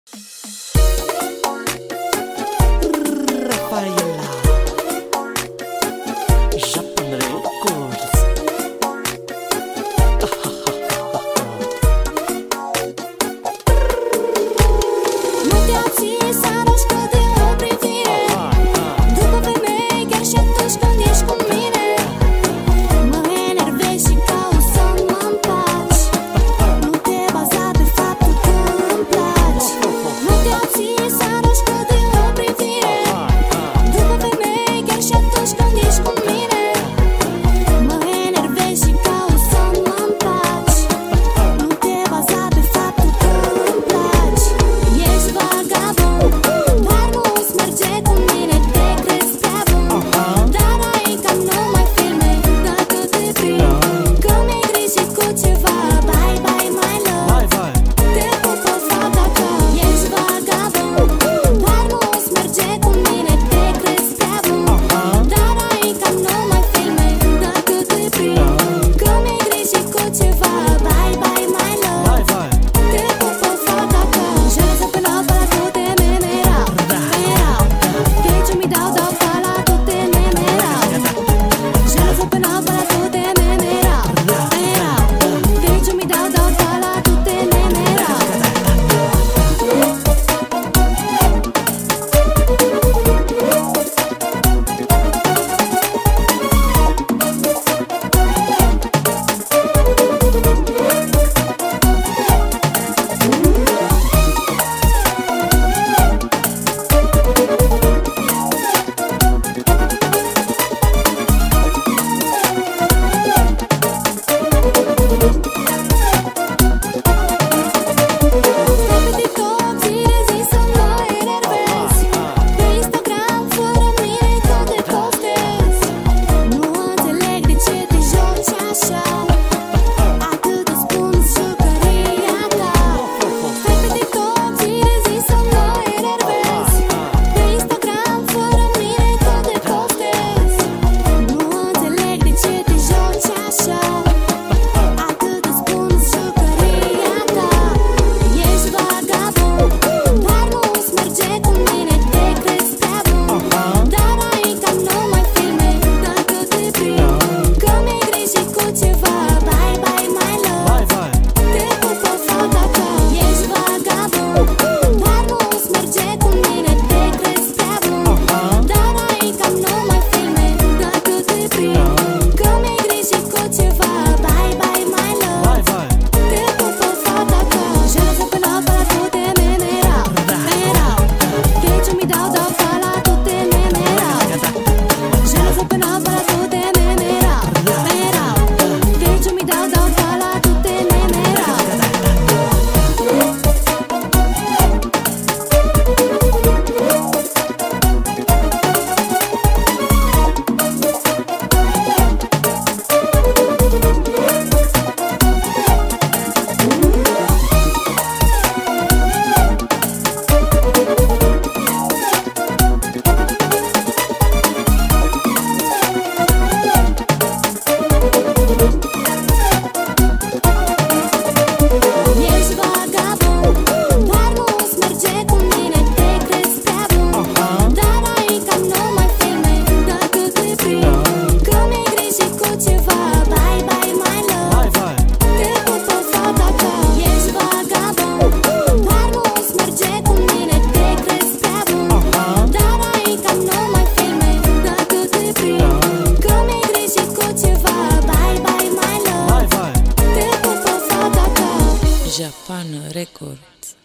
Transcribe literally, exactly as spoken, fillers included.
Rafaela Japan Records. Nu te abții să arăși că de o privire după femei, chiar și atunci când ești cu mine. Mă enervezi și cauți să mă împaci. Nu te baza pe faptul că îmi placi. Nu te abții să arăși că de o privire după femei, chiar și atunci când ești cu mine. Mă enervezi și cauți să mă împaci. Nu te baza pe faptul că îmi placi. Ești vagabond, doar nu-ți merge cu mine. Te crezi prea bun, dar ai cam numai filme. Dacă te prind că mi-ai grijit cu ceva, bye bye my love, te pupă fata că ești vagabond, doar nu-ți merge cu mine. Te crezi prea bun, dar ai cam numai filme. Dacă te prind că mi-ai grijit cu ceva, bye bye my love, te pupă fata că je ne sais pas para tu te me merau, merau. Deci mi dau dau para tu te me merau. Je ne sais pas para tu te me merau, merau. Deci mi dau dau para tu te me merau. Stai pe TikTok zi de zi să mă enervezi. Pe Instagram fără mine tot te postezi. Nu înțeleg de ce te joci așa. Atât îți spun jucăria ta. Stai pe TikTok zi de zi să mă enervezi. Pe Instagram fără mine tot te postezi. Nu înțeleg de ce te joci așa. Atât îți spun jucăria ta. Ești vagabond, doar nu-ți merge cu mine. Te crezi prea bun, dar ai cam numai filme. Dacă te prind că mi-ai grijit cu ceva, bye bye my love, te pupă fata că ești vagabond, doar nu-ți merge cu mine. Te crezi prea bun, dar ai cam numai filme. Dacă te prind că mi-ai grijit cu ceva, bye bye my love, te pupă fata că je ne sais pas para tu te me merau, merau. Deci mi dau dau para tu te me merau. Je ne sais pas para tu te me merau, merau. Deci mi dau dau para tu te me merau. Ești vagabond, doar nu-ți merge cu mine. Te crezi prea bun, dar ai cam numai filme. Dacă te prind că mi-ai grijit cu ceva, bye bye my love, te pupă fata că ești vagabond, doar nu-ți merge cu mine. Te crezi prea bun, dar ai cam numai filme. Dacă te prind că mi-ai grijit cu ceva, bye bye my love, te pupă fata că Japan Records.